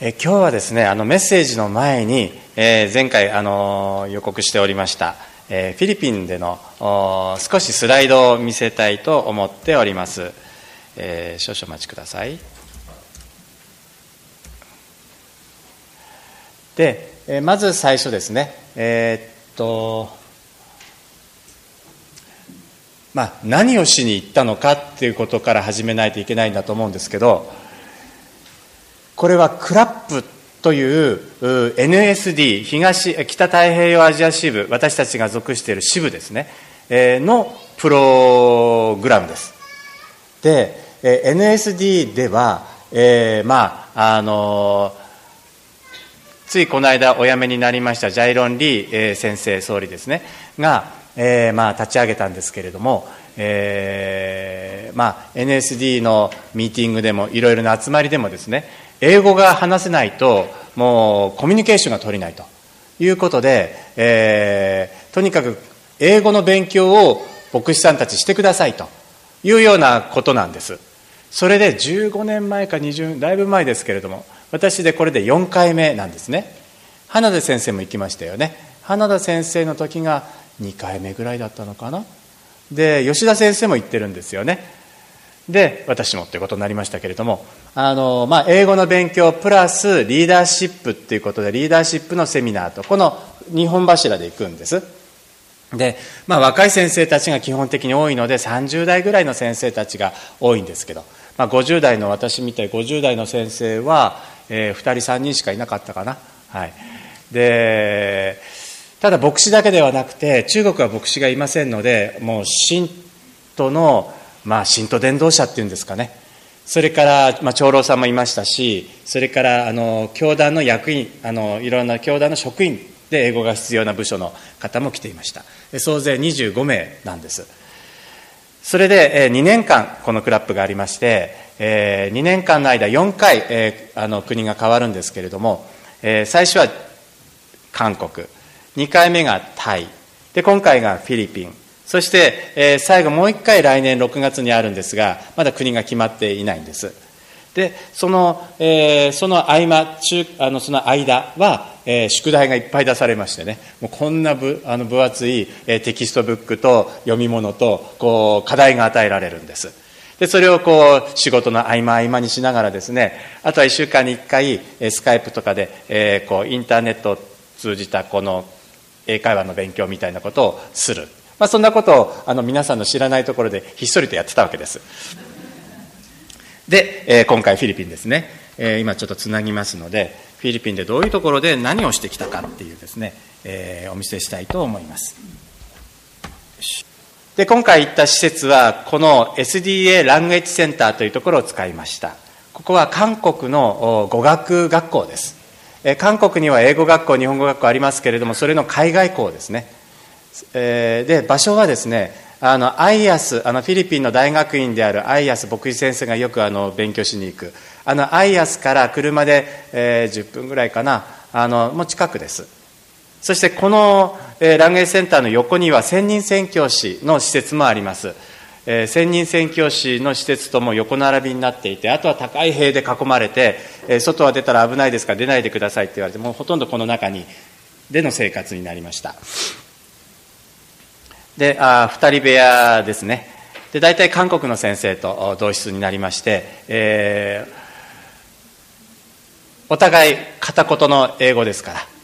今日はですね、メッセージの前に、前回予告しておりました、フィリピンでの少しスライドを見せたいと思っております。少々お待ちください。で、まず最初ですね、何をしに行ったのかっていうことから始めないといけないんだと思うんですけど、これはクラップという NSD 北太平洋アジア支部、私たちが属している支部ですね、のプログラムです。で、NSD では、ついこの間お辞めになりましたジャイロン・リー、先生総理ですねが、立ち上げたんですけれども、NSD のミーティングでもいろいろな集まりでもですね、英語が話せないともうコミュニケーションが取れないということで、とにかく英語の勉強を牧師さんたちしてくださいというようなことなんです。それで15年前か20だいぶ前ですけれども、私でこれで4回目なんですね。花田先生も行きましたよね。花田先生の時が2回目ぐらいだったのかな。で、吉田先生も行ってるんですよね。で、私もということになりましたけれども、英語の勉強プラスリーダーシップっていうことで、リーダーシップのセミナーとこの2本柱で行くんです。で、若い先生たちが基本的に多いので30代ぐらいの先生たちが多いんですけど、50代の私みたい50代の先生は、2人3人しかいなかったかな。はい。で、ただ牧師だけではなくて、中国は牧師がいませんので、もう信徒の信徒伝道者っていうんですかね、それから、長老さんもいましたし、それから教団の役員、いろんな教団の職員で英語が必要な部署の方も来ていました。総勢25名なんです。それで2年間このクラップがありまして、2年間の間4回国が変わるんですけれども、最初は韓国、2回目がタイで、今回がフィリピン、そして、最後もう1回来年6月にあるんですが、まだ国が決まっていないんです。で、その合間その間は、宿題がいっぱい出されましてね、もうこんな分厚い、テキストブックと読み物と課題が与えられるんです。で、それを仕事の合間合間にしながらですね、あとは1週間に1回スカイプとかで、インターネットを通じたこの英会話の勉強みたいなことをする。そんなことを皆さんの知らないところでひっそりとやってたわけです。で、今回フィリピンですね、今ちょっとつなぎますので、フィリピンでどういうところで何をしてきたかっていうですね、お見せしたいと思います。で、今回行った施設はこの SDA ランゲージセンターというところを使いました。ここは韓国の語学学校です。韓国には英語学校、日本語学校ありますけれども、それの海外校ですね。で、場所はですね、アイアス、フィリピンの大学院であるアイアス牧師先生がよく勉強しに行くアイアスから車で、10分ぐらいかな、もう近くです。そしてこの、ランゲージセンターの横には専任宣教師の施設もあります。専任宣教師の施設とも横並びになっていて、あとは高い塀で囲まれて、外は出たら危ないですから出ないでくださいって言われて、もうほとんどこの中での生活になりました。で、2人部屋ですね。で、大体韓国の先生と同室になりまして、お互い片言の英語ですから、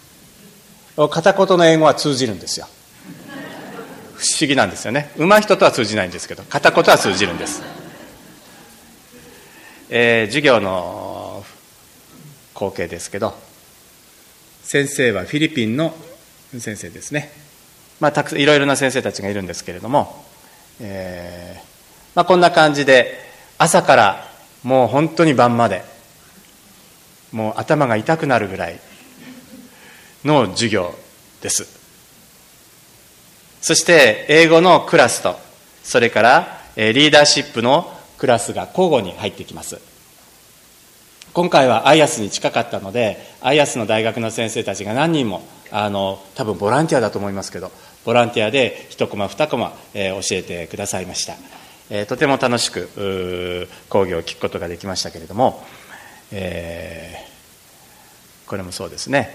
片言の英語は通じるんですよ。不思議なんですよね。上手い人とは通じないんですけど、片言は通じるんです。授業の光景ですけど、先生はフィリピンの先生ですね。いろいろな先生たちがいるんですけれども、こんな感じで朝からもう本当に晩までもう頭が痛くなるぐらいの授業です。そして英語のクラスと、それからリーダーシップのクラスが交互に入ってきます。今回はアイアスに近かったので、アイアスの大学の先生たちが何人も多分ボランティアだと思いますけど、ボランティアで1コマ2コマ、教えてくださいました。とても楽しく講義を聞くことができましたけれども、 これもそうですね。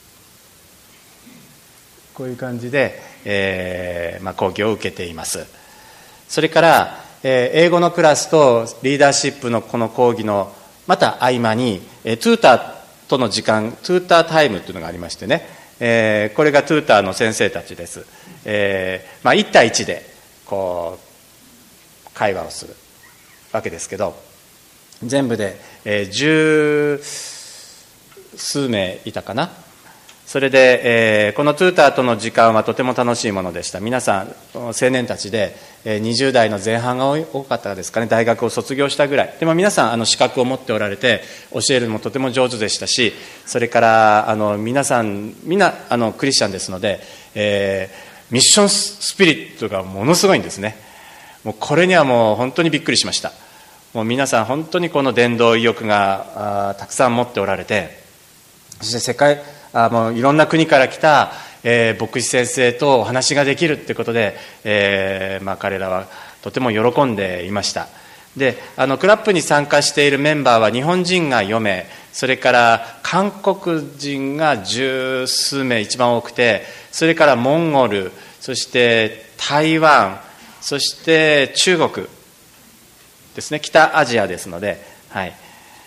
こういう感じで、講義を受けています。それから、英語のクラスとリーダーシップのこの講義のまた合間に、トゥーターとの時間、トゥータータイムというのがありましてね、これがトゥーターの先生たちです。1対1でこう会話をするわけですけど、全部で、十数名いたかな。それで、このトゥーターとの時間はとても楽しいものでした。皆さん青年たちで、20代の前半が多かったですかね。大学を卒業したぐらいでも皆さん資格を持っておられて、教えるのもとても上手でしたし、それから皆さんみんなクリスチャンですので、ミッションスピリットがものすごいんですね。もうこれにはもう本当にびっくりしました。もう皆さん本当にこの伝道意欲がたくさん持っておられて、そしてもういろんな国から来た、牧師先生とお話ができるということで、彼らはとても喜んでいました。でクラップに参加しているメンバーは日本人が4名、それから韓国人が十数名一番多くて、それからモンゴル、そして台湾、そして中国ですね。北アジアですので、はい。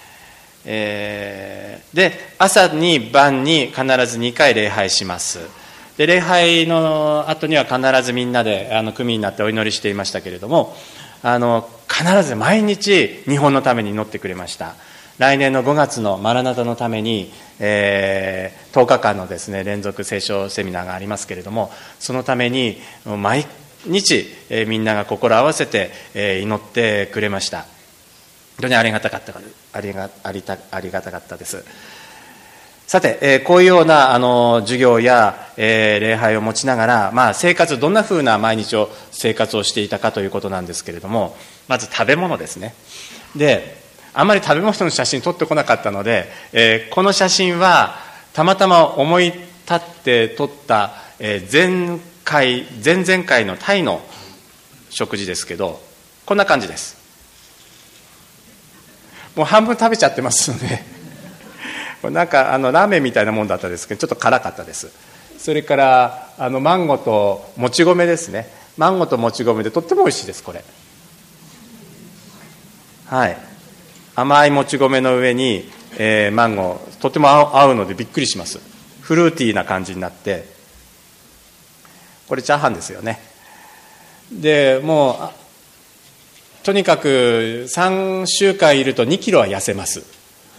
で朝に晩に必ず2回礼拝します。で礼拝の後には必ずみんなで組になってお祈りしていましたけれども、必ず毎日日本のために祈ってくれました。来年の5月のマラナタのために、10日間のですね連続聖書セミナーがありますけれども、そのために毎日、みんなが心を合わせて、祈ってくれました。本当にありがたかったです。さて、こういうような授業や、礼拝を持ちながら、生活、どんなふうな毎日を生活をしていたかということなんですけれども、まず食べ物ですね。であんまり食べ物の写真撮ってこなかったので、この写真はたまたま思い立って撮った、前々回のタイの食事ですけど、こんな感じです。もう半分食べちゃってますのでなんかラーメンみたいなもんだったですけど、ちょっと辛かったです。それからマンゴーともち米ですね。マンゴーともち米でとっても美味しいです。これ、はい、甘いもち米の上に、マンゴーとても合うのでびっくりします。フルーティーな感じになって、これチャーハンですよね。でもうとにかく3週間いると2キロは痩せます。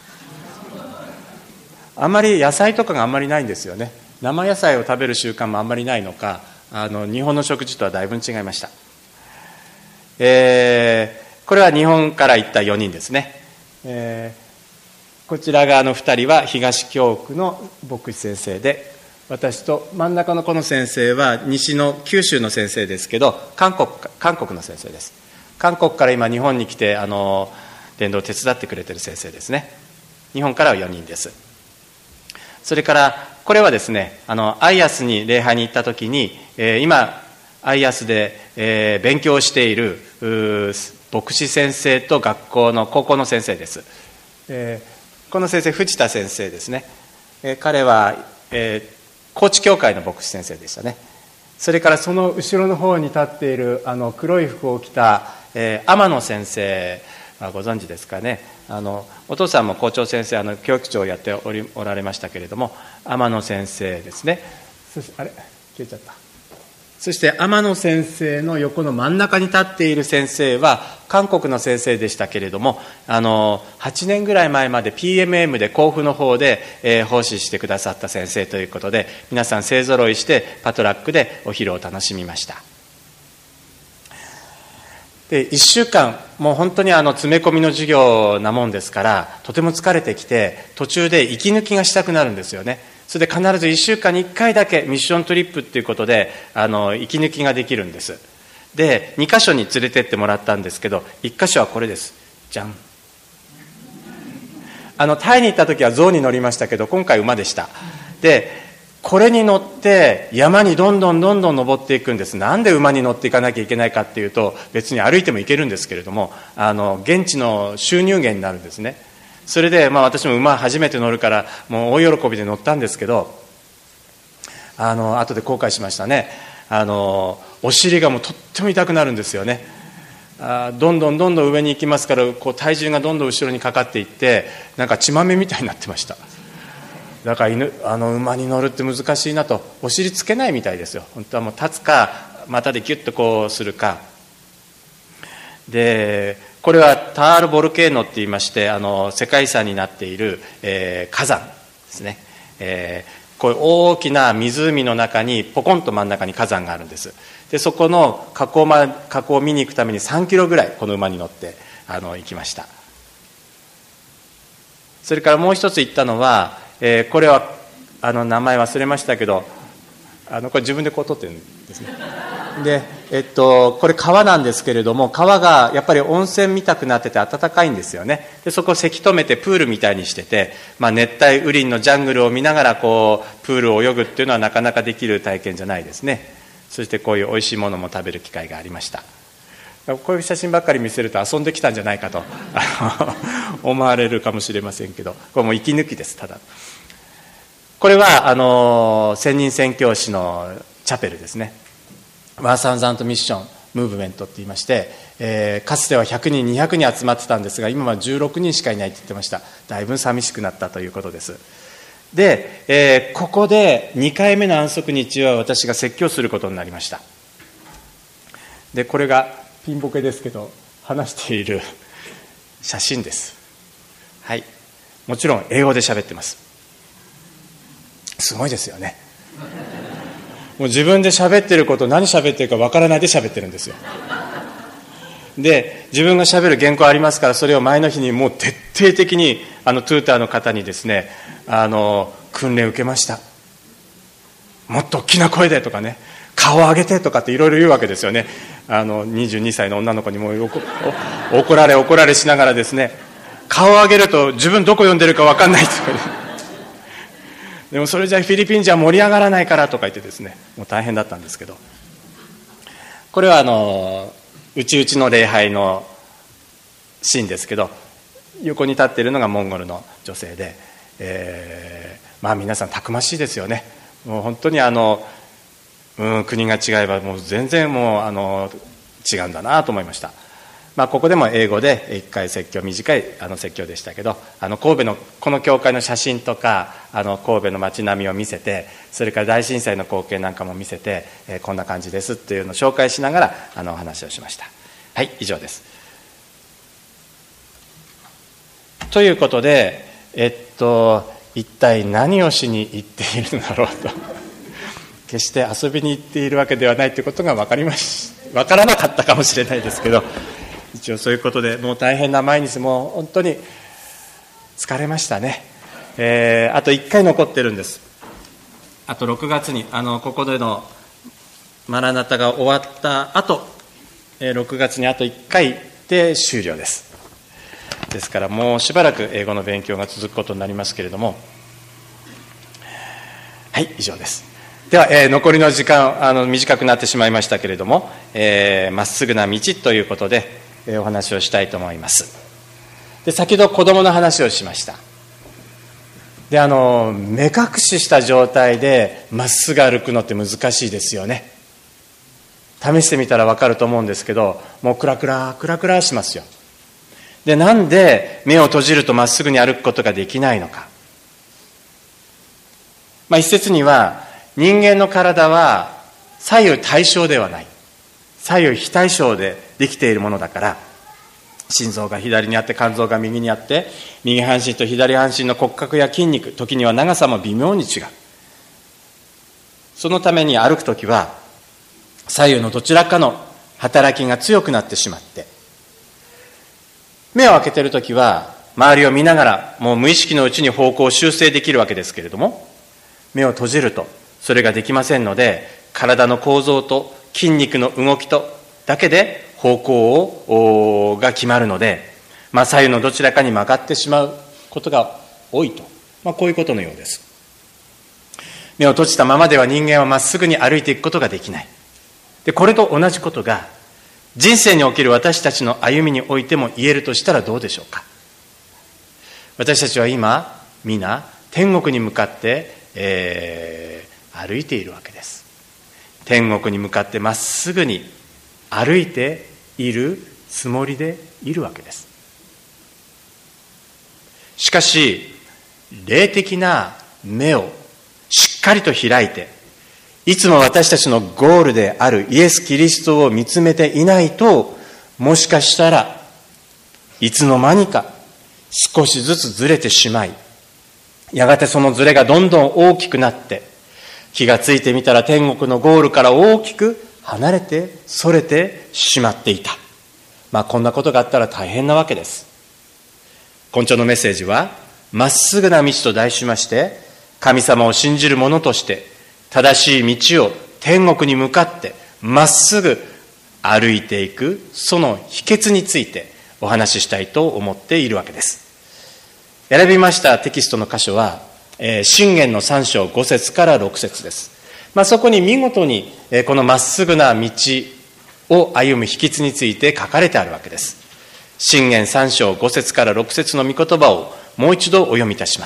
あんまり野菜とかがあんまりないんですよね。生野菜を食べる習慣もあんまりないのか、日本の食事とはだいぶ違いました。これは日本から行った4人ですね。こちら側の2人は東京区の牧師先生で、私と真ん中のこの先生は西の九州の先生ですけど、韓国の先生です。韓国から今日本に来て伝道を手伝ってくれている先生ですね。日本からは4人です。それからこれはですね、アイアスに礼拝に行った時に、今アイアスで、勉強している牧師先生と高校の先生です。この先生藤田先生ですね。彼は、高知教会の牧師先生でしたね。それからその後ろの方に立っている黒い服を着た天野先生はご存知ですかね。お父さんも校長先生、教育長をやっておられましたけれども、天野先生ですね。あれ消えちゃった。そして天野先生の横の真ん中に立っている先生は韓国の先生でしたけれども、8年ぐらい前まで PMM で甲府の方で、奉仕してくださった先生ということで、皆さん勢ぞろいしてパトラックでお昼を楽しみました。で1週間もう本当に詰め込みの授業なもんですから、とても疲れてきて途中で息抜きがしたくなるんですよね。それで必ず1週間に1回だけミッショントリップっていうことで息抜きができるんです。で2箇所に連れてってもらったんですけど、1箇所はこれです。じゃん。タイに行った時は象に乗りましたけど、今回馬でした。でこれに乗って山にどんどん登っていくんです。なんで馬に乗っていかなきゃいけないかっていうと、別に歩いても行けるんですけれども、現地の収入源になるんですね。 それで私も馬初めて乗るからもう大喜びで乗ったんですけど、後で後悔しましたね。お尻がもうとっても痛くなるんですよね。どんどん上に行きますから、こう体重がどんどん後ろにかかっていって、なんか血まめみたいになってました。だから馬に乗るって難しいなと。お尻つけないみたいですよ。本当はもう立つか股でギュッとこうするかで、これはタール・ボルケーノって言いまして、世界遺産になっている、火山ですね。こういう大きな湖の中にポコンと真ん中に火山があるんです。でそこの火口を見に行くために3キロぐらいこの馬に乗って行きました。それからもう一つ行ったのは、これは名前忘れましたけど、これ自分でこう撮ってるんですね。でこれ川なんですけれども、川がやっぱり温泉みたくなってて暖かいんですよね。でそこをせき止めてプールみたいにしてて、熱帯雨林のジャングルを見ながらこうプールを泳ぐっていうのはなかなかできる体験じゃないですね。そしてこういうおいしいものも食べる機会がありました。こういう写真ばっかり見せると遊んできたんじゃないかと思われるかもしれませんけど、これもう息抜きです。ただこれは専任宣教師のチャペルですね。ワーサウザントミッションムーブメントって言いまして、かつては100人200人集まってたんですが、今は16人しかいないって言ってました。だいぶ寂しくなったということです。で、ここで2回目の安息日は私が説教することになりました。でこれがピンボケですけど話している写真です。はい、もちろん英語で喋ってます。すごいですよね。もう自分で喋ってること何喋ってるかわからないで喋ってるんですよ。で自分が喋る原稿ありますから、それを前の日にもう徹底的にトゥーターの方にですね訓練受けました。もっと大きな声でとかね、顔を上げてとかっていろいろ言うわけですよね。22歳の女の子にも怒られしながらですね、顔を上げると自分どこ読んでるか分かんないとか、ね、でもそれじゃフィリピンじゃ盛り上がらないからとか言ってですね、もう大変だったんですけど、これは内々の礼拝のシーンですけど、横に立っているのがモンゴルの女性で、皆さんたくましいですよね。もう本当に国が違えばもう全然もう違うんだなと思いました。ここでも英語で一回説教、短い説教でしたけど、神戸のこの教会の写真とか神戸の街並みを見せて、それから大震災の光景なんかも見せて、こんな感じですっていうのを紹介しながらお話をしました。はい、以上です。ということで一体何をしに行っているのだろうと決して遊びに行っているわけではないということが分からなかったかもしれないですけど、一応そういうことで、もう大変な毎日、もう本当に疲れましたね。あと1回残ってるんです。あと6月にここでのマラナタが終わった後、6月にあと1回で終了です。ですからもうしばらく英語の勉強が続くことになりますけれども、はい、以上です。では、残りの時間短くなってしまいましたけれども、まっすぐな道ということで、お話をしたいと思います。で先ほど子供の話をしました。で目隠しした状態でまっすぐ歩くのって難しいですよね。試してみたら分かると思うんですけど、もうクラクラしますよ。でなんで目を閉じるとまっすぐに歩くことができないのか。一説には人間の体は左右対称ではない、左右非対称でできているものだから、心臓が左にあって肝臓が右にあって、右半身と左半身の骨格や筋肉、時には長さも微妙に違う。そのために歩くときは左右のどちらかの働きが強くなってしまって、目を開けているときは周りを見ながらもう無意識のうちに方向を修正できるわけですけれども、目を閉じるとそれができませんので、体の構造と筋肉の動きとだけで方向が決まるので、左右のどちらかに曲がってしまうことが多いと、こういうことのようです。目を閉じたままでは人間はまっすぐに歩いていくことができない。でこれと同じことが人生における私たちの歩みにおいても言えるとしたらどうでしょうか。 私たちは今皆天国に向かって、歩いているわけです。天国に向かってまっすぐに歩いているつもりでいるわけです。しかし霊的な目をしっかりと開いて、いつも私たちのゴールであるイエス・キリストを見つめていないと、もしかしたらいつの間にか少しずつずれてしまい、やがてそのずれがどんどん大きくなって、気がついてみたら天国のゴールから大きく離れてそれてしまっていた。こんなことがあったら大変なわけです。今朝のメッセージは、まっすぐな道と題しまして、神様を信じる者として正しい道を天国に向かってまっすぐ歩いていく、その秘訣についてお話ししたいと思っているわけです。選びましたテキストの箇所は、箴言の3章5節から6節です。そこに見事にこのまっすぐな道を歩む秘訣について書かれてあるわけです。箴言3章5節から6節の御言葉をもう一度お読みいたします。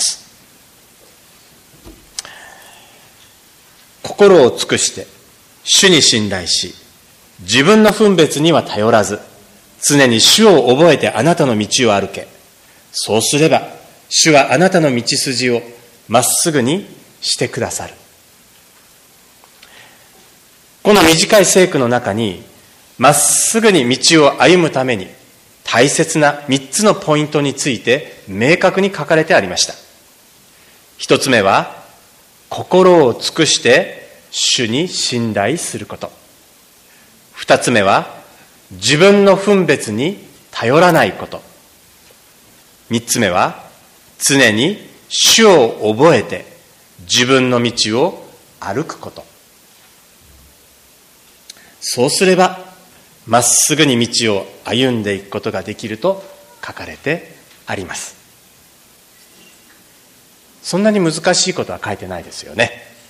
心を尽くして主に信頼し、自分の分別には頼らず、常に主を覚えてあなたの道を歩け。そうすれば主はあなたの道筋をまっすぐにしてくださる。この短い聖句の中に、まっすぐに道を歩むために大切な3つのポイントについて明確に書かれてありました。1つ目は、心を尽くして主に信頼すること。2つ目は、自分の分別に頼らないこと。3つ目は、常に主を覚えて自分の道を歩くこと。そうすればまっすぐに道を歩んでいくことができると書かれてあります。そんなに難しいことは書いてないですよね。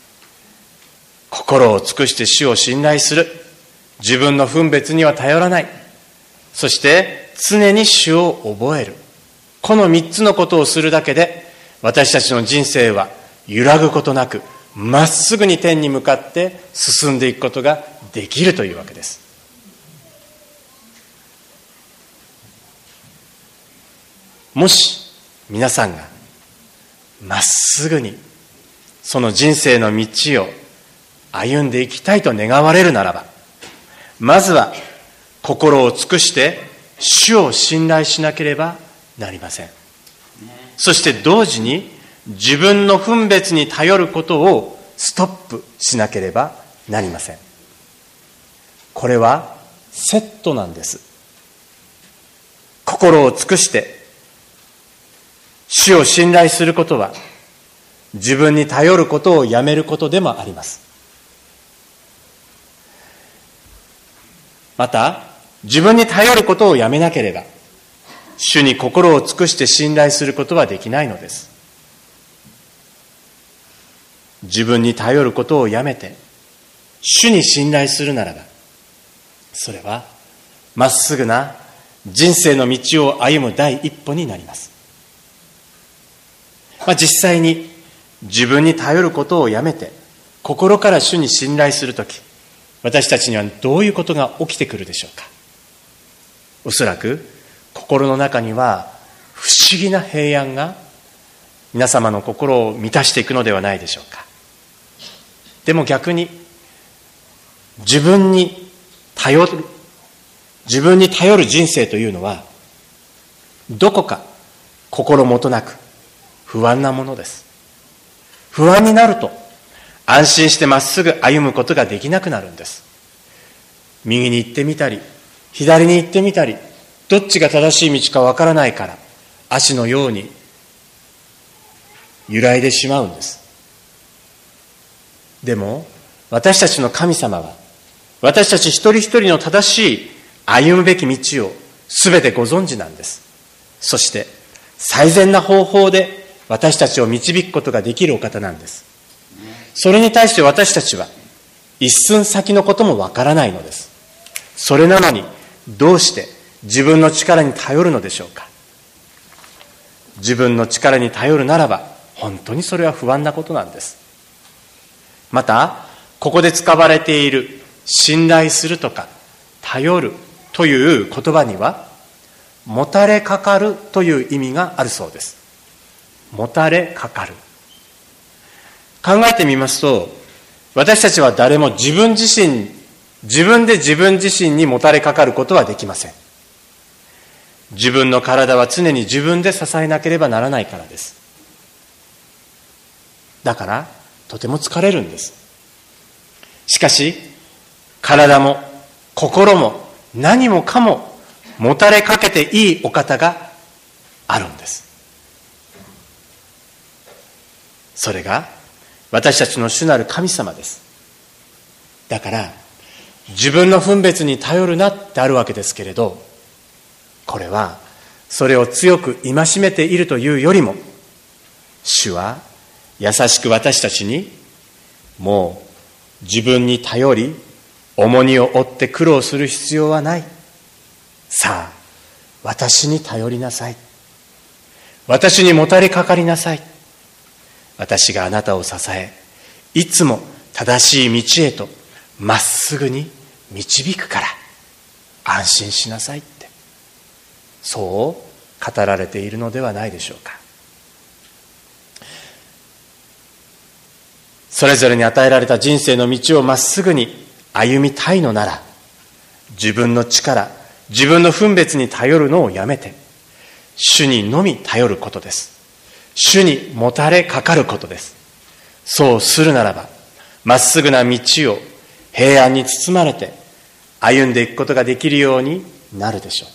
心を尽くして主を信頼する、自分の分別には頼らない、そして常に主を覚える、この3つのことをするだけで、私たちの人生は揺らぐことなくまっすぐに天に向かって進んでいくことができるというわけです。もし皆さんがまっすぐにその人生の道を歩んでいきたいと願われるならば、まずは心を尽くして主を信頼しなければなりません。そして同時に自分の分別に頼ることをストップしなければなりません。これはセットなんです。心を尽くして主を信頼することは、自分に頼ることをやめることでもあります。また、自分に頼ることをやめなければ、主に心を尽くして信頼することはできないのです。自分に頼ることをやめて主に信頼するならば、それはまっすぐな人生の道を歩む第一歩になります。実際に自分に頼ることをやめて心から主に信頼するとき、私たちにはどういうことが起きてくるでしょうか。おそらく心の中には不思議な平安が皆様の心を満たしていくのではないでしょうか。でも逆に自分に頼る人生というのは、どこか心もとなく不安なものです。不安になると安心してまっすぐ歩むことができなくなるんです。右に行ってみたり左に行ってみたり、どっちが正しい道かわからないから足のように揺らいでしまうんです。でも私たちの神様は、私たち一人一人の正しい歩むべき道をすべてご存知なんです。そして最善な方法で私たちを導くことができるお方なんです。それに対して私たちは一寸先のこともわからないのです。それなのにどうして自分の力に頼るのでしょうか。 自分の力に頼るならば、本当にそれは不安なことなんです。また、ここで使われている信頼するとか頼るという言葉には、もたれかかるという意味があるそうです。もたれかかる。考えてみますと、私たちは誰も自分で自分自身にもたれかかることはできません。自分の体は常に自分で支えなければならないからです。だからとても疲れるんです。しかし体も心も何もかももたれかけていいお方があるんです。それが私たちの主なる神様です。だから自分の分別に頼るなってあるわけですけれど、これはそれを強く戒めているというよりも、主は優しく私たちに、もう自分に頼り重荷を負って苦労する必要はない、さあ私に頼りなさい、私にもたれかかりなさい、私があなたを支え、いつも正しい道へとまっすぐに導くから安心しなさいって、そう語られているのではないでしょうか。それぞれに与えられた人生の道をまっすぐに歩みたいのなら、自分の力、自分の分別に頼るのをやめて、主にのみ頼ることです。主にもたれかかることです。そうするならば、まっすぐな道を平安に包まれて歩んでいくことができるようになるでしょ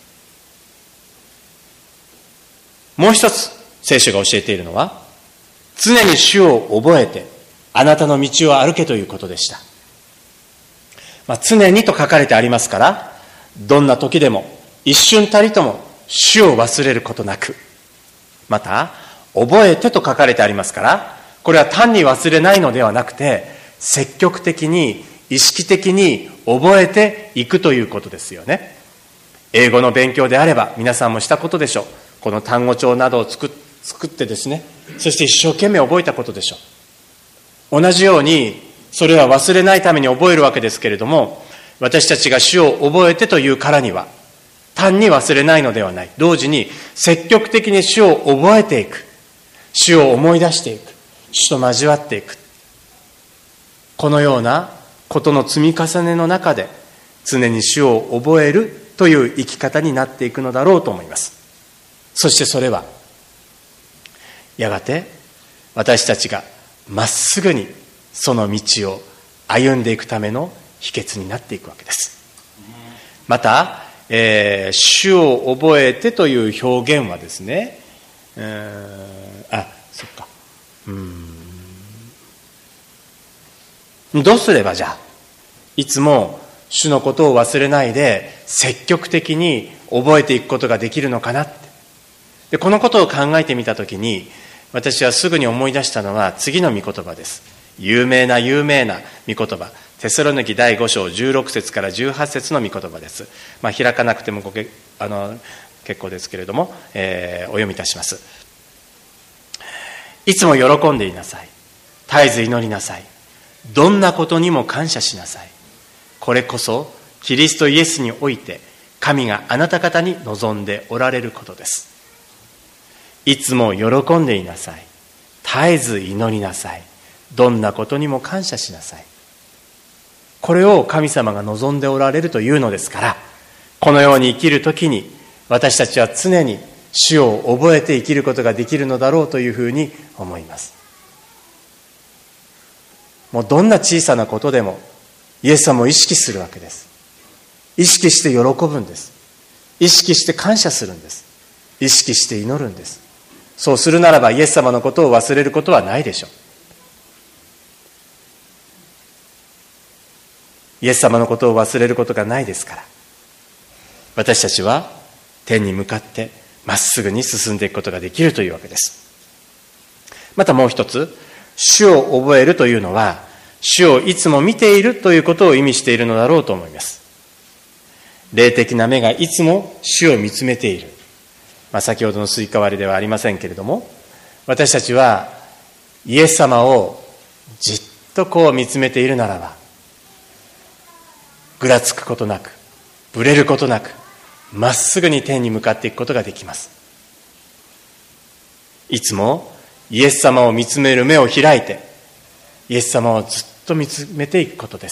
う。もう一つ聖書が教えているのは、常に主を覚えてあなたの道を歩けということでした。常にと書かれてありますから、どんな時でも一瞬たりとも主を忘れることなく、また覚えてと書かれてありますから、これは単に忘れないのではなくて、積極的に意識的に覚えていくということですよね。英語の勉強であれば皆さんもしたことでしょう。この単語帳などを作ってですね、そして一生懸命覚えたことでしょう。同じようにそれは忘れないために覚えるわけですけれども、私たちが主を覚えてというからには単に忘れないのではない、同時に積極的に主を覚えていく、主を思い出していく、主と交わっていく、このようなことの積み重ねの中で常に主を覚えるという生き方になっていくのだろうと思います。そしてそれはやがて私たちがまっすぐにその道を歩んでいくための秘訣になっていくわけです。また、主を覚えてという表現はですね、どうすればじゃあいつも主のことを忘れないで積極的に覚えていくことができるのかなって。で、このことを考えてみたときに、私はすぐに思い出したのは次の御言葉です。有名な御言葉、テサロニケ第5章16節から18節の御言葉です。開かなくても結構ですけれども、お読みいたします。いつも喜んでいなさい。絶えず祈りなさい。どんなことにも感謝しなさい。これこそキリストイエスにおいて神があなた方に望んでおられることです。いつも喜んでいなさい。絶えず祈りなさい。どんなことにも感謝しなさい。これを神様が望んでおられるというのですから、このように生きるときに私たちは常に主を覚えて生きることができるのだろうというふうに思います。もうどんな小さなことでもイエス様を意識するわけです。意識して喜ぶんです。意識して感謝するんです。意識して祈るんです。そうするならばイエス様のことを忘れることはないでしょう。イエス様のことを忘れることがないですから、私たちは天に向かってまっすぐに進んでいくことができるというわけです。またもう一つ、主を覚えるというのは、主をいつも見ているということを意味しているのだろうと思います。霊的な目がいつも主を見つめている。 先ほどのスイカ割りではありませんけれども、私たちはイエス様をじっと見つめているならば、ぐらつくことなく、ぶれることなく、まっすぐに天に向かっていくことができます。いつもイエス様を見つめる目を開いて、イエス様をずっと見つめていくことです。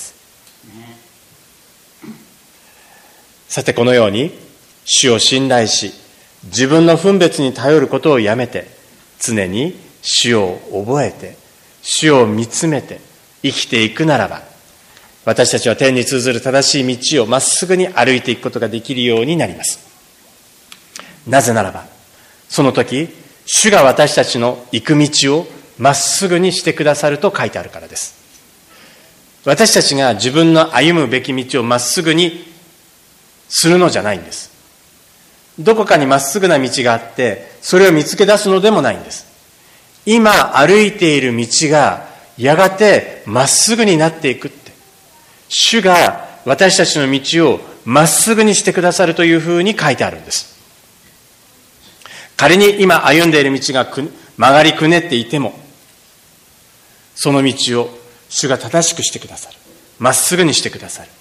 さて、このように主を信頼し、自分の分別に頼ることをやめて、常に主を覚えて、主を見つめて生きていくならば、私たちは天に通ずる正しい道をまっすぐに歩いていくことができるようになります。なぜならば、その時、主が私たちの行く道をまっすぐにしてくださると書いてあるからです。私たちが自分の歩むべき道をまっすぐにするのじゃないんです。どこかにまっすぐな道があって、それを見つけ出すのでもないんです。今歩いている道がやがてまっすぐになっていくって、主が私たちの道をまっすぐにしてくださるというふうに書いてあるんです。仮に今歩んでいる道が曲がりくねっていても、その道を主が正しくしてくださる。まっすぐにしてくださる。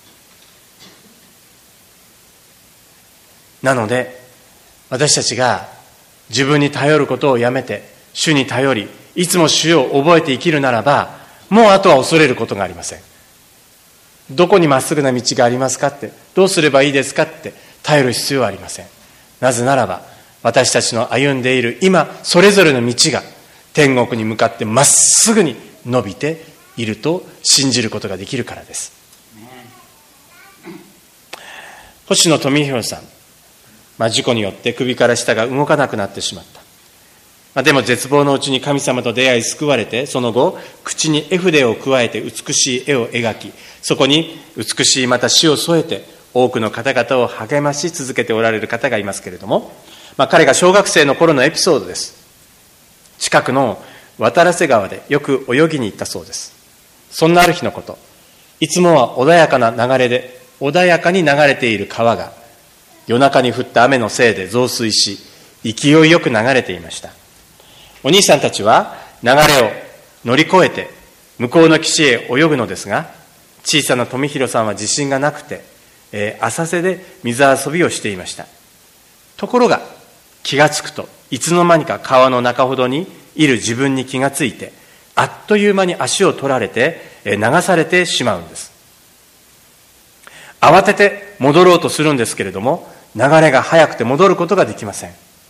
なので、私たちが自分に頼ることをやめて、主に頼り、いつも主を覚えて生きるならば、もうあとは恐れることがありません。どこにまっすぐな道がありますかって、どうすればいいですかって頼る必要はありません。なぜならば、私たちの歩んでいる今それぞれの道が天国に向かってまっすぐに伸びていると信じることができるからです。星野富弘さん、事故によって首から下が動かなくなってしまった。でも絶望のうちに神様と出会い救われて、その後口に絵筆を加えて美しい絵を描き、そこに美しいまた詩を添えて多くの方々を励まし続けておられる方がいますけれども、彼が小学生の頃のエピソードです。近くの渡良瀬川でよく泳ぎに行ったそうです。そんなある日のこと、いつもは穏やかな流れで穏やかに流れている川が夜中に降った雨のせいで増水し、勢いよく流れていました。お兄さんたちは流れを乗り越えて向こうの岸へ泳ぐのですが、小さな富弘さんは自信がなくて、浅瀬で水遊びをしていました。ところが気がつくと、いつの間にか川の中ほどにいる自分に気がついて、あっという間に足を取られて流されてしまうんです。慌てて戻ろうとするんですけれども、流れが速くて戻ることができません。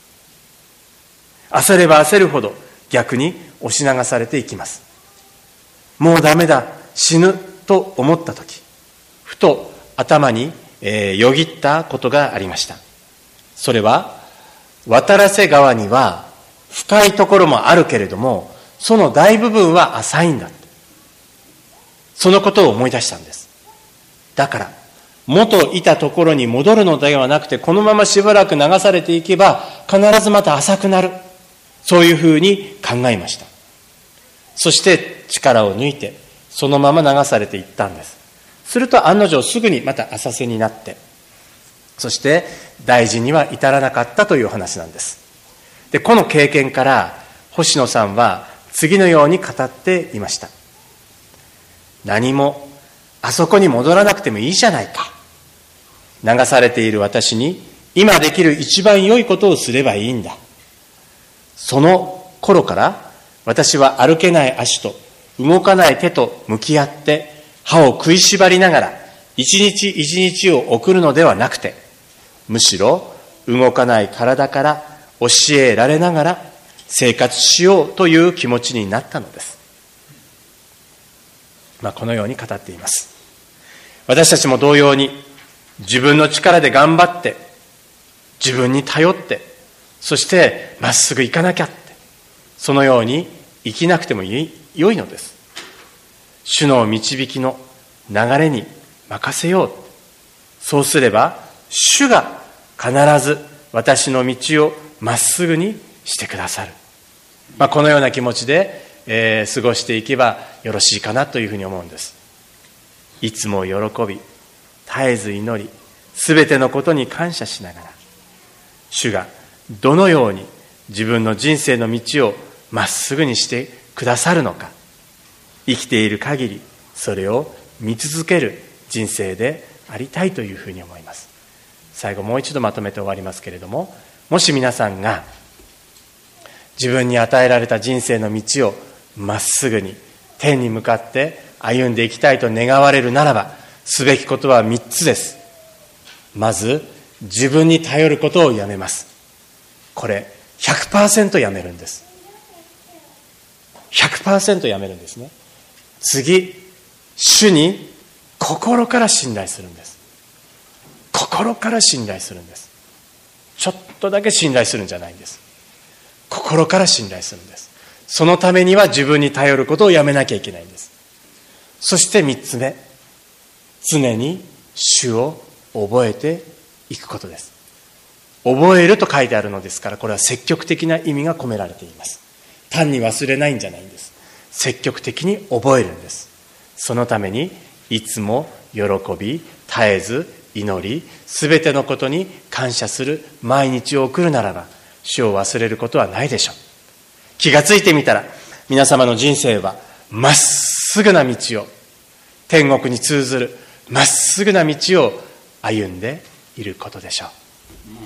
焦れば焦るほど逆に押し流されていきます。もうダメだ、死ぬと思ったとき、ふと頭によぎったことがありました。それは、渡良瀬川には深いところもあるけれども、その大部分は浅いんだ。そのことを思い出したんです。だから元いたところに戻るのではなくて、このまましばらく流されていけば必ずまた浅くなる、そういうふうに考えました。そして力を抜いてそのまま流されていったんです。すると案の定すぐにまた浅瀬になって、そして大事には至らなかったという話なんです。で、この経験から星野さんは次のように語っていました。何もあそこに戻らなくてもいいじゃないか。流されている私に今できる一番良いことをすればいいんだ。その頃から私は歩けない足と動かない手と向き合って歯を食いしばりながら一日一日を送るのではなくて、むしろ動かない体から教えられながら生活しようという気持ちになったのです。このように語っています。私たちも同様に自分の力で頑張って自分に頼って、そしてまっすぐ行かなきゃって、そのように生きなくても良いのです。主の導きの流れに任せよう。そうすれば主が必ず私の道をまっすぐにしてくださる。このような気持ちで、過ごしていけばよろしいかなというふうに思うんです。いつも喜び、絶えず祈り、すべてのことに感謝しながら、主がどのように自分の人生の道をまっすぐにしてくださるのか、生きている限りそれを見続ける人生でありたいというふうに思います。最後もう一度まとめて終わりますけれども、もし皆さんが自分に与えられた人生の道をまっすぐに天に向かって歩んでいきたいと願われるならば、すべきことは3つです。まず、自分に頼ることをやめます。これ 100% やめるんです。 100% やめるんですね。次、主に心から信頼するんです。心から信頼するんです。ちょっとだけ信頼するんじゃないんです。心から信頼するんです。そのためには自分に頼ることをやめなきゃいけないんです。そして3つ目、常に主を覚えていくことです。覚えると書いてあるのですから、これは積極的な意味が込められています。単に忘れないんじゃないんです。積極的に覚えるんです。そのためにいつも喜び、絶えず祈り、すべてのことに感謝する毎日を送るならば、主を忘れることはないでしょう。気がついてみたら、皆様の人生はまっすぐな道を、天国に通ずるまっすぐな道を歩んでいることでしょう。